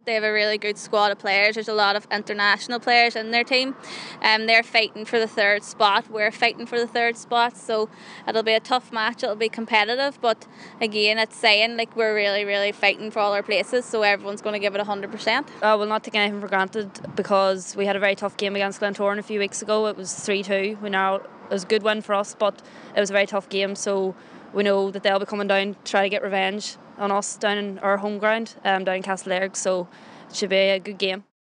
They have a really good squad of players. There's a lot of international players in their team. They're fighting for the third spot. We're fighting for the third spot, so it'll be a tough match. It'll be competitive, but again, it's saying like we're really, really fighting for all our places, so everyone's going to give it 100%. We'll not take anything for granted because we had a very tough game against Glentoran a few weeks ago. It was 3-2. It was a good win for us, but it was a very tough game, so we know that they'll be coming down to try to get revenge on us down in our home ground, down in Castleairg, so it should be a good game.